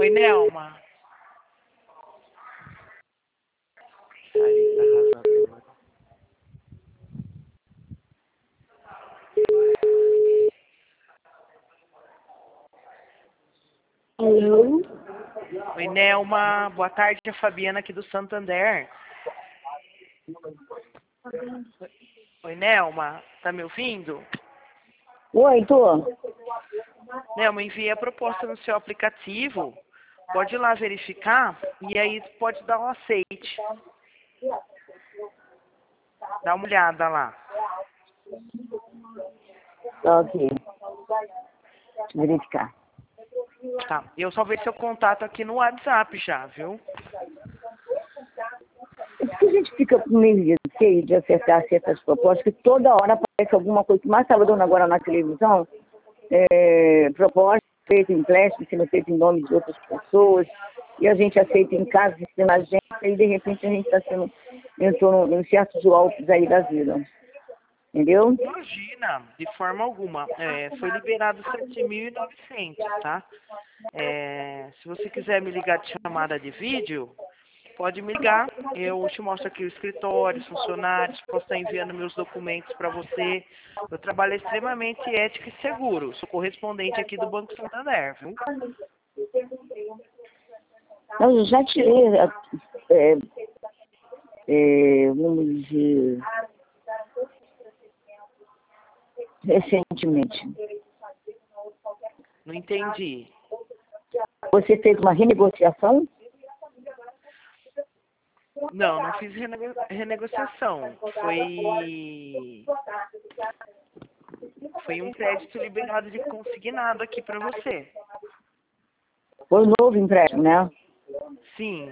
Oi, Nelma. Sarita arrasadora. Alô? Oi, Nelma. Boa tarde, a Fabiana aqui do Santander. Oi, Nelma. Tá me ouvindo? Oi, tô. Nelma, enviei a proposta no seu aplicativo. Pode ir lá verificar e aí pode dar um aceite. Dá uma olhada lá. Ok. Deixa eu verificar. Tá. Eu salvei seu contato aqui no WhatsApp já, viu? É porque a gente fica meio cheio de acertar certas propostas, que toda hora aparece alguma coisa. Mais estava dando agora na televisão, proposta feita em empréstimo, sendo feita em nome de outras pessoas, e a gente aceita em casa, na agência, e de repente a gente está sendo, entrou em certos golpes aí da vida. Entendeu? Imagina, de forma alguma. Foi liberado 7.900, tá? Se você quiser me ligar de chamada de vídeo, pode me ligar. Eu te mostro aqui o escritório, os funcionários, posso estar enviando meus documentos para você. Eu trabalho extremamente ético e seguro. Sou correspondente aqui do Banco Santander, viu? Eu já tirei, vamos dizer, recentemente. Não entendi. Você fez uma renegociação? Não, não fiz renegociação. Foi um crédito liberado de consignado aqui para você. Foi um novo empréstimo, né? Sim.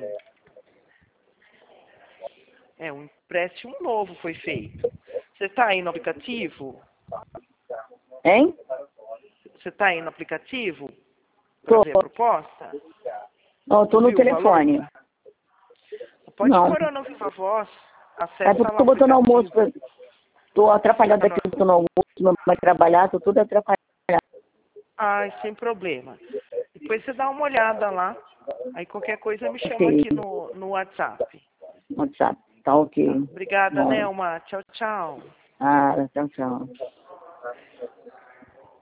Um empréstimo novo foi feito. Você está aí no aplicativo? Hein? Você está aí no aplicativo para Tô. ver a proposta? Não, estou no Viu o valor? telefone. Pode Não. pôr no Viva Voz. É Acessa porque lá o estou botando almoço. aplicativo. Estou atrapalhada Tá aqui, botando almoço, não vai trabalhar, estou toda atrapalhada. Ai, sem problema. Depois você dá uma olhada lá. Aí qualquer coisa me chama Ok. aqui no WhatsApp. WhatsApp. Tá ok. Tá? Obrigada, Bom. Nelma. Tchau, tchau. Tchau, tchau.